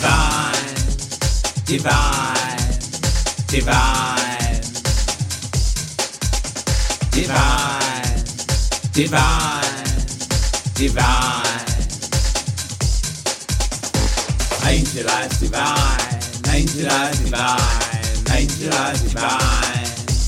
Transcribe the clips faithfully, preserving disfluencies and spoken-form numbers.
divine, divine, divine, divine, divine, divine. Angel eyes divine, angel eyes divine, angel eyes divine,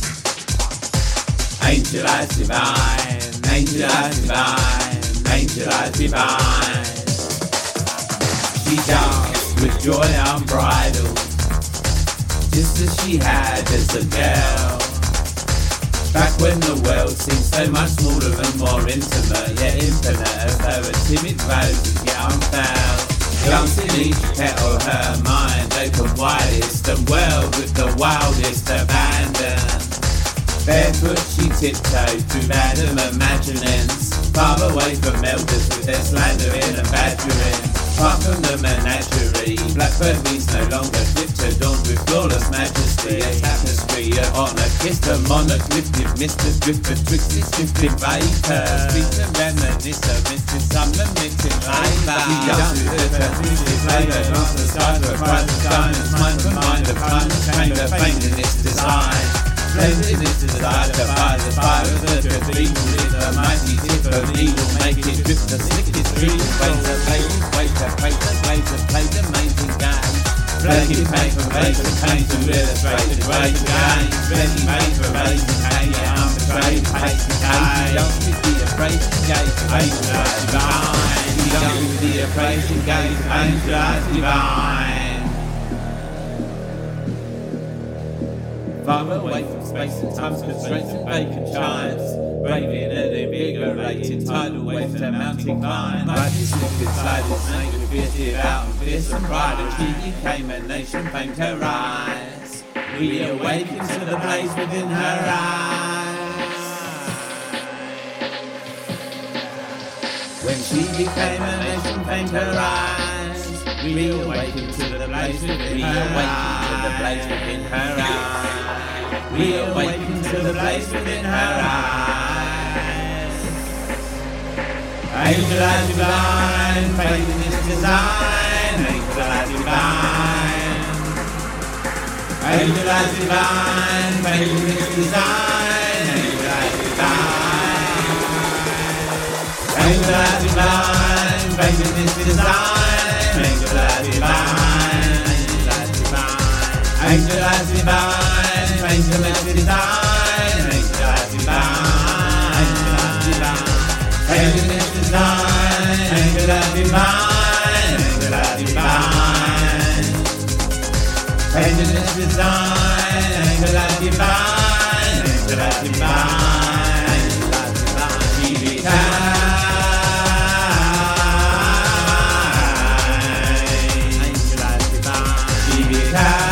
angel eyes divine, angel eyes divine, angel eyes divine. She danced with joy unbridled, just as she had as a girl. Back when the world seemed so much smaller and more intimate, yet infinite, as though a timid rose yet unfound. Glancing each petal, her mind open widest and whirled with the wildest abandon. Barefoot she tiptoed through random imaginings, far away from elders with their slandering and badgering. Far from the menagerie, blackbird wings no longer flipped, adorned with flawless majesty. A tapestry of honor kissed a monarch, lifted Mister Drift betwixt its drifting vapors. Speak to reminisce of Mister Summer mixing labour. We dance with the music labour, dance the skies for a price of diamonds. Mind for mind of fun, chamber famed in its design. Blended its desire to fire the fire of the cathedral with the mighty tip of needle, make it drift the slickest dream. Wait to play, wait to play, the blazer play the amazing game. Ready made for razor pain to illustrate the great game. Ready made for razor pain, yeah, I'm betrayed, patient game. Don't with the appraising gaze of angel eyes divine. Don't with the appraising gaze of angel eyes divine. Far away from space and time's constraints and vacant chimes, braving an invigorated tidal wave to mountain climb. Like this liquid sliding snake with fierce devout and fierce and pride, and she became a nation famed her rise. We awakened to the blaze within her eyes. When she became a nation famed her rise, we awakened to the blaze within her eyes. We awakened to the blaze within her eyes. We awaken to the place within her eyes. Angel eyes divine, faith in its design. Angel eyes divine. Angel eyes divine, faith in its design. Angel eyes divine. Angel eyes divine, faith in its design. Angel eyes divine. Angel eyes divine. Angel eyes divine, angel eyes divine, angel eyes divine, angel eyes divine, angel eyes divine, angel eyes divine, angel eyes divine, angel eyes divine, angel eyes divine, she became angel eyes divine, she became.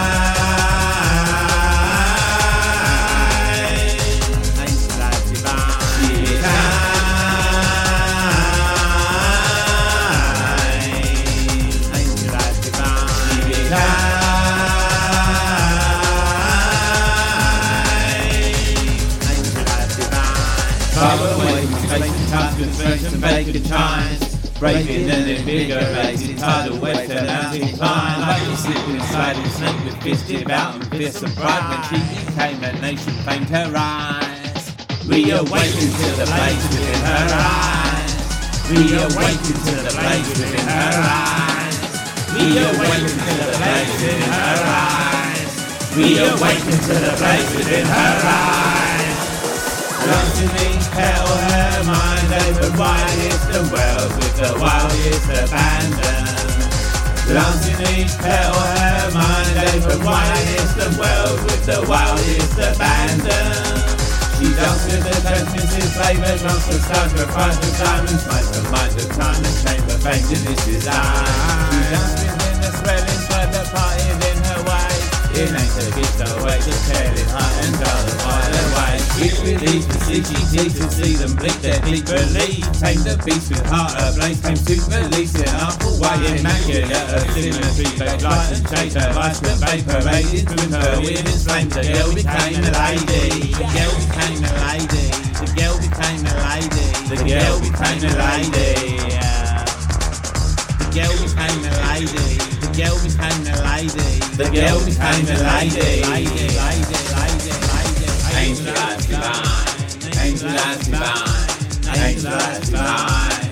Far away from space and time constraints and vacant chimes, braving and invigorated tidal waves to mountain climb. Like a slipping sliding snake with fist devout and fierce and pride, when she became a nation famed her rise. We awakened to the blaze within her eyes. We awakened to the blaze within her eyes. We awakened to the blaze within her eyes. We awakened to the blaze within her eyes. Dancing each petal, her mind open widest and whirled with the wildest abandon. Dancing each petal, her mind open widest and whirled with the wildest abandon. She danced with the transmitted flavour, danced the stars for price of diamonds, mind the mind of time and chamber famed in this design. She danced within the swelling flood that parted in her way. It ain't to give away, just telling high and dull and wide away. With relief and C G T to see them blink their deep relief. Tame the beast with heart ablaze, came to release it up away. Immaculate of symmetry, fake light and shade, her life that vaporated through her with its flames. The girl became a lady, the girl became a lady, the girl became a lady, the girl became a lady. The girl became a lady, the became a lady. The girl became a lady. Lady, lady, lady, lady. Angel as divine. Angel as divine. Angel as divine.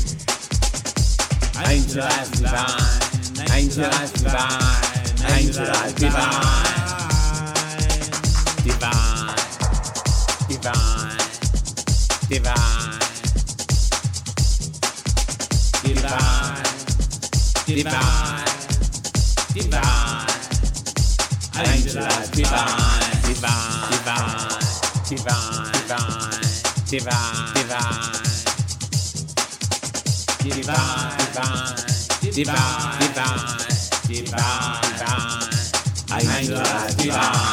Angel as divine. Angel as divine. Angel as divine. Divine. Divine. Divine. Divine. Divine. Divine. Angel as divine. Divine. Divine. Divine. Divine. Divine. Divine. Divine. Divine. Divine. Divine. Divine. Angel as divine.